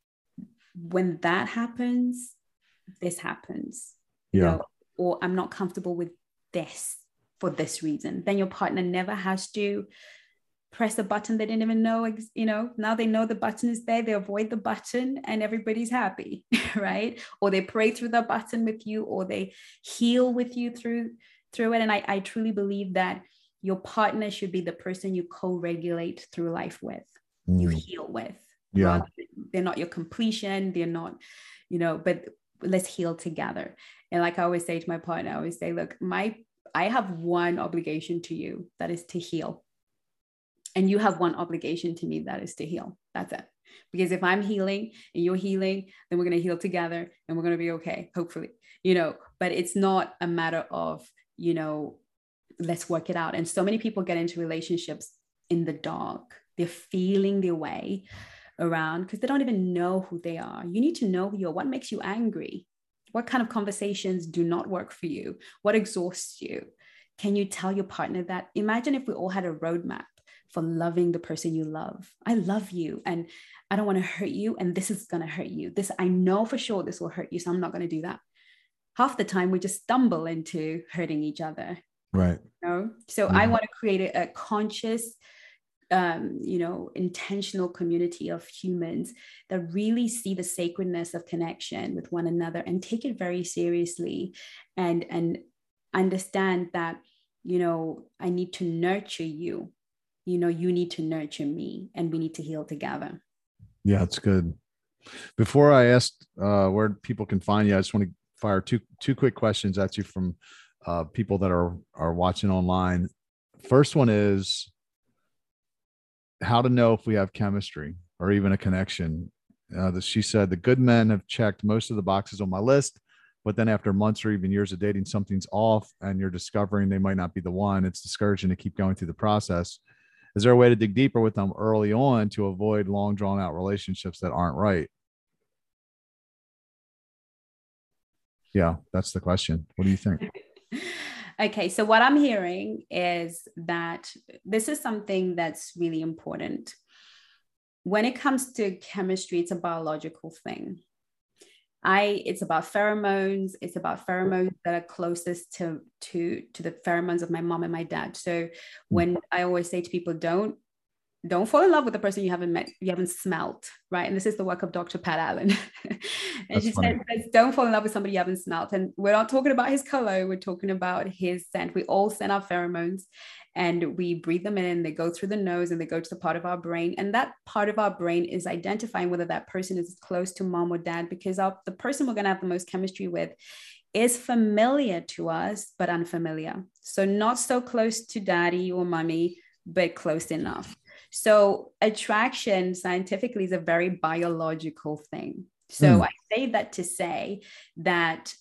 when that happens, this happens, yeah. you know, or I'm not comfortable with this for this reason. Then your partner never has to press a button they didn't even know, you know, now they know the button is there, they avoid the button and everybody's happy, right? Or they pray through the button with you, or they heal with you through, through it. And I, I truly believe that your partner should be the person you co-regulate through life with, mm. you heal with. Yeah. Rather, they're not your completion, they're not, you know, but let's heal together. And like I always say to my partner, I always say, look, my, I have one obligation to you, that is to heal. And you have one obligation to me, that is to heal. That's it. Because if I'm healing and you're healing, then we're going to heal together and we're going to be okay, hopefully, you know, but it's not a matter of, you know, let's work it out. And so many people get into relationships in the dark. They're feeling their way around because they don't even know who they are. You need to know who you are. What makes you angry? What kind of conversations do not work for you? What exhausts you? Can you tell your partner that? Imagine if we all had a roadmap for loving the person you love. I love you and I don't want to hurt you. And this is going to hurt you. This, I know for sure this will hurt you. So I'm not going to do that. Half the time we just stumble into hurting each other. Right. You know? So mm-hmm. I want to create a, a conscious, um, you know, intentional community of humans that really see the sacredness of connection with one another and take it very seriously and, and understand that, you know, I need to nurture you. you know, you need to nurture me and we need to heal together. Yeah, it's good. Before I ask uh, where people can find you, I just want to fire two two quick questions at you from uh, people that are are watching online. First one is how to know if we have chemistry or even a connection. Uh, that she said the good men have checked most of the boxes on my list, but then after months or even years of dating, something's off, and you're discovering they might not be the one. It's discouraging to keep going through the process. Is there a way to dig deeper with them early on to avoid long drawn out relationships that aren't right? Yeah, that's the question. What do you think? Okay, so what I'm hearing is that this is something that's really important. When it comes to chemistry, it's a biological thing. I, it's about pheromones. It's about pheromones that are closest to, to, to the pheromones of my mom and my dad. So when I always say to people, don't, don't fall in love with the person you haven't met, you haven't smelt, right? And this is the work of Doctor Pat Allen. and That's she funny. says, don't fall in love with somebody you haven't smelt. And we're not talking about his color. We're talking about his scent. We all scent our pheromones and we breathe them in. They go through the nose and they go to the part of our brain. And that part of our brain is identifying whether that person is close to mom or dad, because our, the person we're going to have the most chemistry with is familiar to us, but unfamiliar. So not so close to daddy or mommy, but close enough. So attraction scientifically is a very biological thing. So mm. I say that to say that,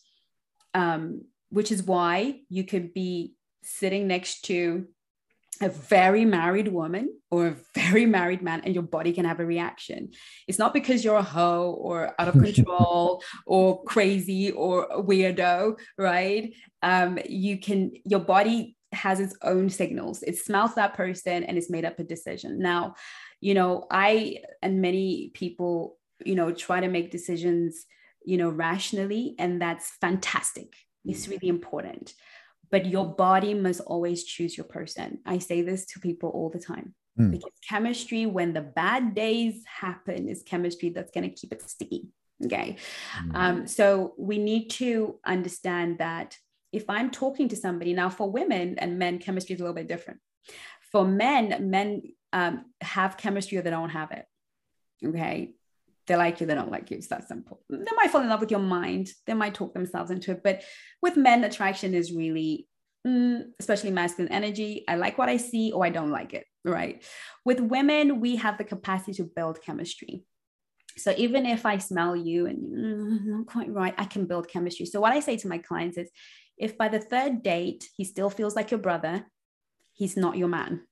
um, which is why you could be sitting next to a very married woman or a very married man and your body can have a reaction. It's not because you're a hoe or out of control or crazy or a weirdo, right? Um, you can, your body has its own signals. It smells that person and it's made up a decision. Now, you know, I and many people, you know, try to make decisions, you know, rationally, and that's fantastic. It's really important. But your body must always choose your person. I say this to people all the time. Mm. Because chemistry, when the bad days happen, is chemistry that's going to keep it sticky. Okay. Mm. Um, so we need to understand that if I'm talking to somebody now, for women and men, chemistry is a little bit different. For men, men um, have chemistry or they don't have it. Okay. They like you, they don't like you. It's that simple. They might fall in love with your mind. They might talk themselves into it. But with men, attraction is really, mm, especially masculine energy. I like what I see or I don't like it, right? With women, we have the capacity to build chemistry. So even if I smell you and mm, not quite right, I can build chemistry. So what I say to my clients is, if by the third date, he still feels like your brother, he's not your man.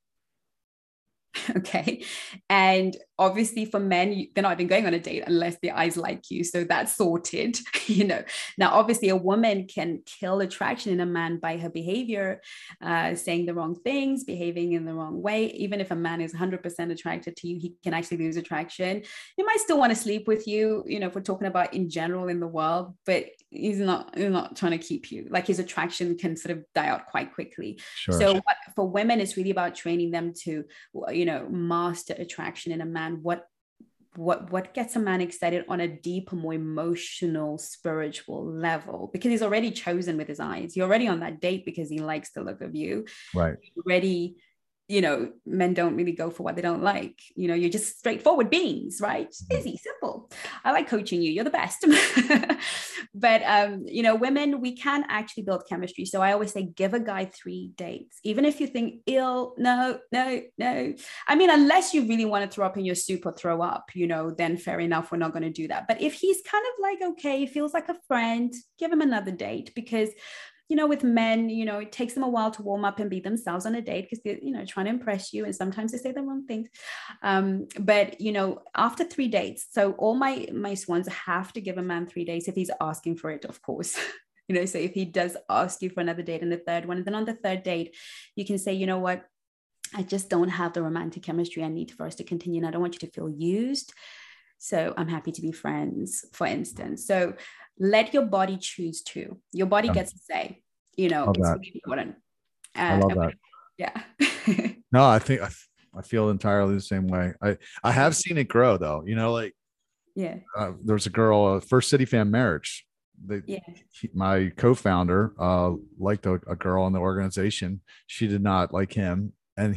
Okay. And obviously for men, they're not even going on a date unless their eyes like you. So that's sorted, you know. Now, obviously a woman can kill attraction in a man by her behavior, uh, saying the wrong things, behaving in the wrong way. Even if a man is one hundred percent attracted to you, he can actually lose attraction. He might still want to sleep with you, you know, if we're talking about in general in the world, but he's not, he's not trying to keep you. Like his attraction can sort of die out quite quickly. Sure. So what, for women, it's really about training them to, you know, master attraction in a man. What what what gets a man excited on a deeper, more emotional, spiritual level, because he's already chosen with his eyes. You're already on that date because he likes the look of you, right? Already, you know, men don't really go for what they don't like. You know, you're just straightforward beings, right? It's easy, simple. I like coaching you. You're the best. But, um, you know, women, we can actually build chemistry. So I always say, give a guy three dates, even if you think ill, no, no, no. I mean, unless you really want to throw up in your soup or throw up, you know, then fair enough. We're not going to do that. But if he's kind of like, okay, feels like a friend, give him another date, because you know, with men, you know, it takes them a while to warm up and be themselves on a date because they're, you know, trying to impress you. And sometimes they say the wrong things. Um, but, you know, after three dates, so all my, my swans have to give a man three dates if he's asking for it, of course. You know, so if he does ask you for another date and the third one, and then on the third date, you can say, you know what, I just don't have the romantic chemistry I need for us to continue. And I don't want you to feel used. So I'm happy to be friends, for instance. So let your body choose too. Your body yeah. gets to say, you know, Love it's that. really important. Uh, I love that. Yeah. No, I think I, I feel entirely the same way. I, I have seen it grow though, you know, like, yeah, uh, there's a girl, uh, First City Fan Marriage. They, yeah. he, my co-founder uh, liked a, a girl in the organization. She did not like him. And he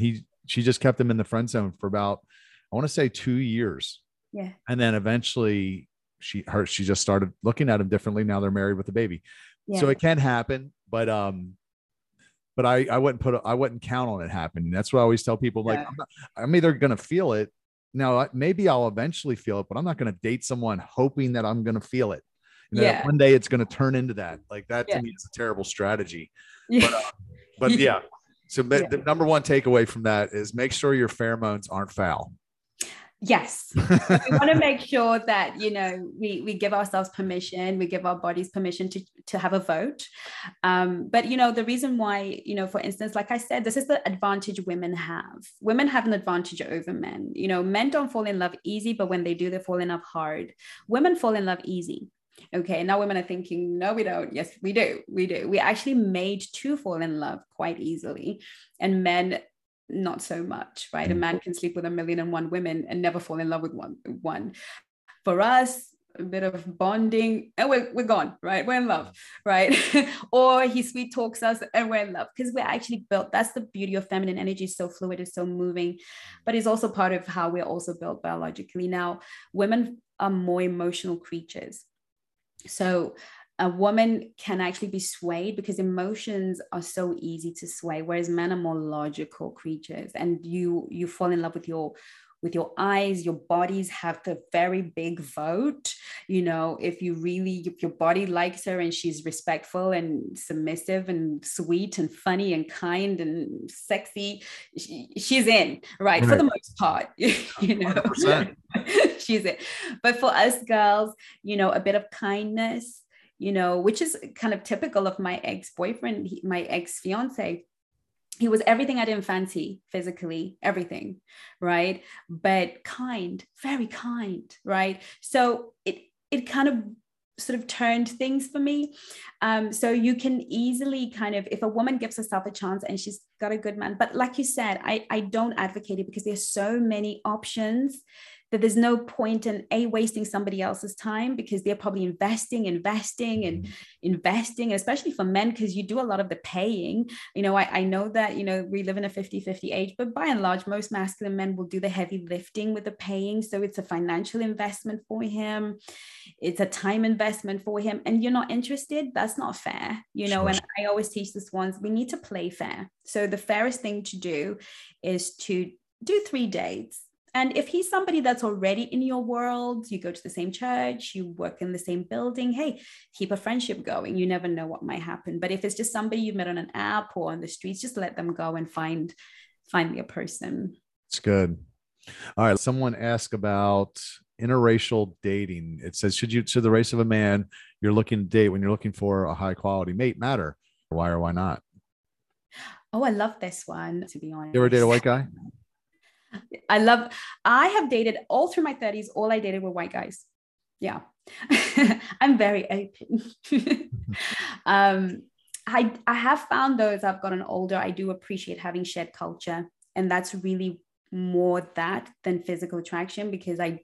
she just kept him in the friend zone for about, I want to say two years. Yeah. And then eventually she, her, she just started looking at him differently. Now they're married with a baby. Yeah. So it can happen, but, um, but I, I wouldn't put, a, I wouldn't count on it happening. That's what I always tell people. Like, Yeah. I'm, not, I'm either going to feel it. Now, maybe I'll eventually feel it, but I'm not going to date someone hoping that I'm going to feel it. You know, Yeah. one day it's going to turn into that. Like that to Yeah. me is a terrible strategy. Yeah. But, uh, but yeah. So Yeah. the number one takeaway from that is make sure your pheromones aren't foul. Yes. We want to make sure that, you know, we, we give ourselves permission, we give our bodies permission to, to have a vote. Um, but, you know, the reason why, you know, for instance, like I said, this is the advantage women have. Women have an advantage over men. You know, men don't fall in love easy, but when they do, they fall in love hard. Women fall in love easy. Okay. Now women are thinking, no, we don't. Yes, we do. We do. We actually made to fall in love quite easily. And men, not so much, right? A man can sleep with a million and one women and never fall in love with one. One. For us, a bit of bonding and we're, we're gone, right? We're in love, right? Or he sweet talks us and we're in love because we're actually built. That's the beauty of feminine energy. It's so fluid, it's so moving, but it's also part of how we're also built biologically. Now, women are more emotional creatures. So a woman can actually be swayed because emotions are so easy to sway, whereas men are more logical creatures. And you you fall in love with your with your eyes. Your bodies have the very big vote. You know, if you really, if your body likes her and she's respectful and submissive and sweet and funny and kind and sexy, she, she's in, right? right? For the most part, you know, she's in. But for us girls, you know, a bit of kindness, you know, which is kind of typical of my ex-boyfriend, my ex-fiance. He was everything I didn't fancy physically, everything, right? But kind, very kind, right? So it it kind of sort of turned things for me. Um, so you can easily kind of, if a woman gives herself a chance and she's got a good man, but like you said, I, I don't advocate it because there's so many options that there's no point in a wasting somebody else's time because they're probably investing, investing and investing, especially for men, because you do a lot of the paying. You know, I, I know that, you know, we live in a fifty fifty age, but by and large, most masculine men will do the heavy lifting with the paying. So it's a financial investment for him. It's a time investment for him. And you're not interested. That's not fair. You know, sure. And I always teach this once, we need to play fair. So the fairest thing to do is to do three dates. And if he's somebody that's already in your world, you go to the same church, you work in the same building, hey, keep a friendship going. You never know what might happen. But if it's just somebody you've met on an app or on the streets, just let them go and find, find your person. It's good. All right. Someone asked about interracial dating. It says, should you, should the race of a man you're looking to date when you're looking for a high quality mate matter? Why or why not? Oh, I love this one, to be honest. You ever date a white guy? I love, I have dated all through my thirties. All I dated were white guys. Yeah. I'm very open. um, I, I have found though, as I've gotten older, I do appreciate having shared culture. And that's really more that than physical attraction, because I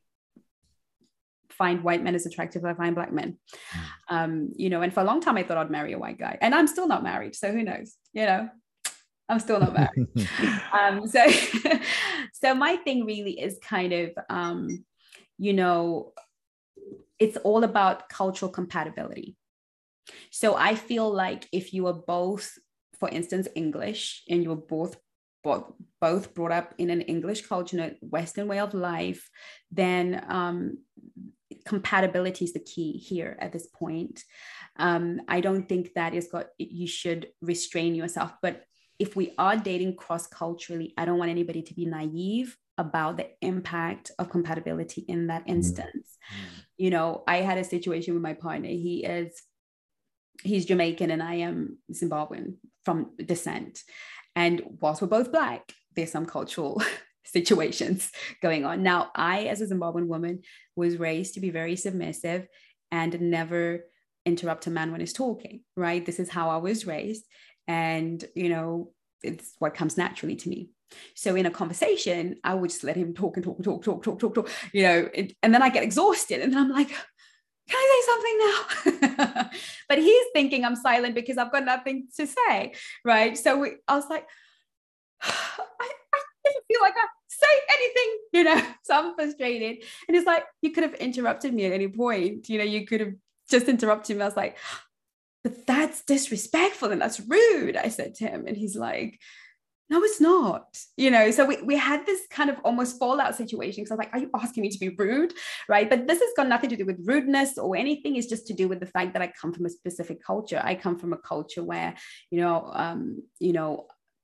find white men as attractive as I find black men. Um, you know, and for a long time, I thought I'd marry a white guy, and I'm still not married. So who knows, you know? I'm still not married. um, so, so my thing really is kind of, um, you know, it's all about cultural compatibility. So I feel like if you are both, for instance, English, and you were both, both, both brought up in an English culture, in a Western way of life, then um, compatibility is the key here at this point. Um, I don't think that is got, you should restrain yourself, but if we are dating cross-culturally, I don't want anybody to be naive about the impact of compatibility in that instance. Mm. You know, I had a situation with my partner. He is, he's Jamaican and I am Zimbabwean from descent. And whilst we're both Black, there's some cultural situations going on. Now, I, as a Zimbabwean woman, was raised to be very submissive and never interrupt a man when he's talking, right? This is how I was raised. And, you know, it's what comes naturally to me. So in a conversation, I would just let him talk and talk and talk, talk, talk, talk, talk, you know, and, and then I get exhausted. And then I'm like, can I say something now? But he's thinking I'm silent because I've got nothing to say, right? So we, I was like, I, I give feel like I say anything, you know, so I'm frustrated. And it's like, you could have interrupted me at any point. You know, you could have just interrupted me. I was like, but that's disrespectful and that's rude, I said to him. And he's like, no, it's not, you know. So we, we had this kind of almost fallout situation. So I was like, are you asking me to be rude? Right. But this has got nothing to do with rudeness or anything. It's just to do with the fact that I come from a specific culture. I come from a culture where, you know, um, you know,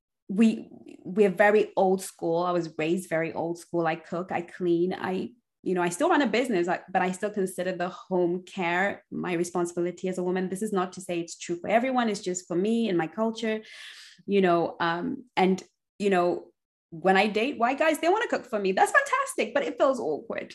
we, we're very old school. I was raised very old school. I cook, I clean, I, you know, I still run a business, but I still consider the home care my responsibility as a woman. This is not to say it's true for everyone. It's just for me and my culture, you know, um, and, you know, when I date white guys, they want to cook for me. That's fantastic, but it feels awkward,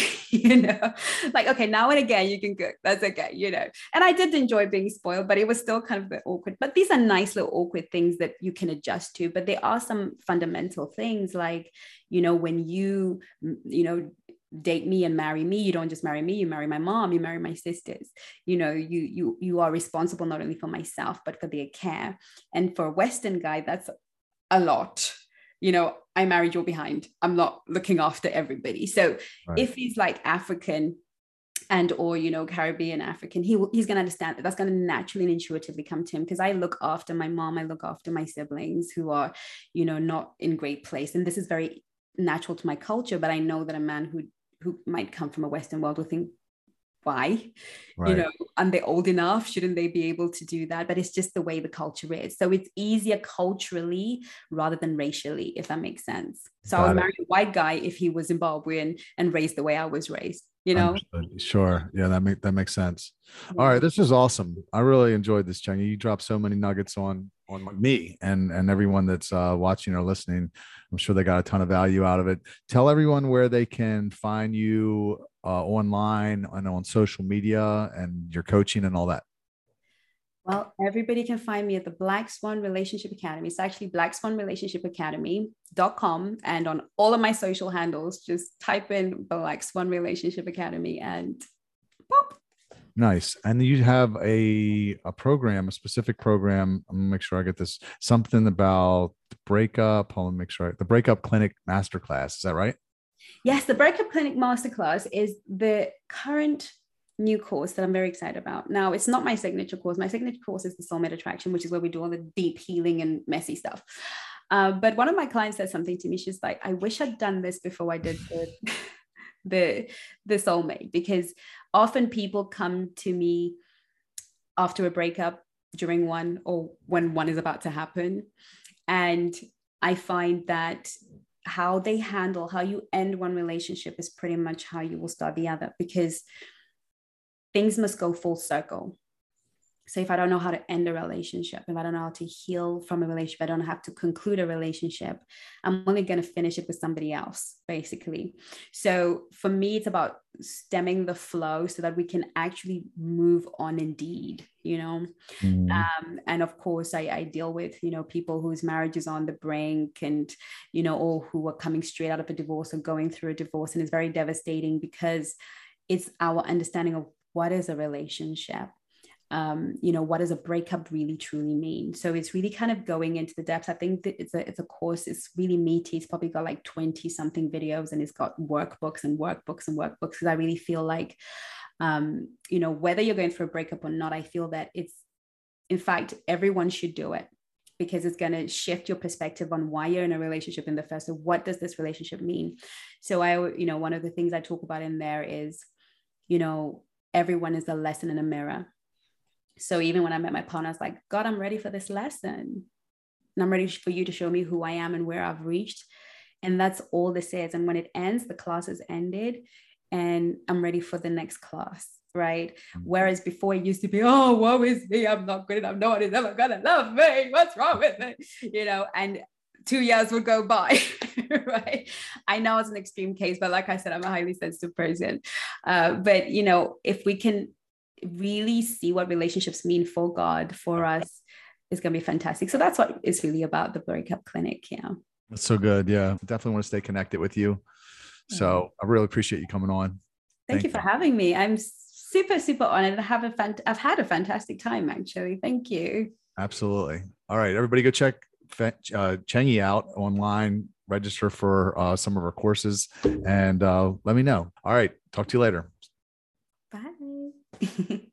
you know, like, okay, now and again, you can cook. That's okay, you know, and I did enjoy being spoiled, but it was still kind of a bit awkward. But these are nice little awkward things that you can adjust to. But there are some fundamental things like, you know, when you, you know, date me and marry me, you don't just marry me, you marry my mom, you marry my sisters, you know, you you you are responsible not only for myself but for their care. And for a Western guy, that's a lot. You know, I married your behind, I'm not looking after everybody. So right. If he's like African and or, you know, Caribbean African, he he's going to understand that that's going to naturally and intuitively come to him, because I look after my mom, I look after my siblings who are, you know, not in great place, and this is very natural to my culture. But I know that a man who who might come from a Western world will think, why, right. You know, and they're old enough, shouldn't they be able to do that? But it's just the way the culture is. So it's easier culturally rather than racially, if that makes sense. So Got I would marry a white guy if he was Zimbabwean and raised the way I was raised, you know? Understood. Sure. Yeah, that, make, that makes sense. Yeah. All right. This is awesome. I really enjoyed this, Chengi. You dropped so many nuggets on on me and, and everyone that's uh, watching or listening. I'm sure they got a ton of value out of it. Tell everyone where they can find you uh, online and on social media and your coaching and all that. Well, everybody can find me at the Black Swan Relationship Academy. It's actually black swan relationship academy dot com. And on all of my social handles, just type in Black Swan Relationship Academy and pop. Nice. And you have a, a program, a specific program. I'm gonna make sure I get this, something about the breakup. Hold on, make sure I, the breakup clinic masterclass. Is that right? Yes. The breakup clinic masterclass is the current new course that I'm very excited about. Now, it's not my signature course. My signature course is the Soulmate Attraction, which is where we do all the deep healing and messy stuff. Uh, but one of my clients said something to me. She's like, I wish I'd done this before I did the, the, the soulmate, because often people come to me after a breakup, during one, or when one is about to happen. And I find that how they handle, how you end one relationship is pretty much how you will start the other, because things must go full circle. So if I don't know how to end a relationship, if I don't know how to heal from a relationship, I don't have to conclude a relationship, I'm only going to finish it with somebody else, basically. So for me, it's about stemming the flow so that we can actually move on indeed, you know? Mm. Um, and of course, I, I deal with, you know, people whose marriage is on the brink and, you know, or who are coming straight out of a divorce or going through a divorce. And it's very devastating because it's our understanding of what is a relationship. Um, you know, what does a breakup really truly mean? So it's really kind of going into the depths. I think that it's a, it's a course, it's really meaty. It's probably got like twenty something videos, and it's got workbooks and workbooks and workbooks. Because I really feel like, um, you know, whether you're going through a breakup or not, I feel that it's, in fact, everyone should do it, because it's going to shift your perspective on why you're in a relationship in the first. So what does this relationship mean? So I, you know, one of the things I talk about in there is, you know, everyone is a lesson in a mirror. So even when I met my partner, I was like, God, I'm ready for this lesson. And I'm ready for you to show me who I am and where I've reached. And that's all this is. And when it ends, the class has ended and I'm ready for the next class, right? Mm-hmm. Whereas before it used to be, oh, woe is me, I'm not good enough. No one is ever gonna love me. What's wrong with me? You know, and two years would go by, right? I know it's an extreme case, but like I said, I'm a highly sensitive person. Uh, but, you know, if we can really see what relationships mean for God, for us, is going to be fantastic. So that's what it's really about, the breakup clinic. Yeah. That's so good. Yeah. Definitely want to stay connected with you. So I really appreciate you coming on. Thank, Thank you for you. having me. I'm super, super honored. I have a fan- I've had a fantastic time, actually. Thank you. Absolutely. All right. Everybody go check uh, Chengi out online, register for uh, some of our courses, and uh, let me know. All right. Talk to you later. Bye.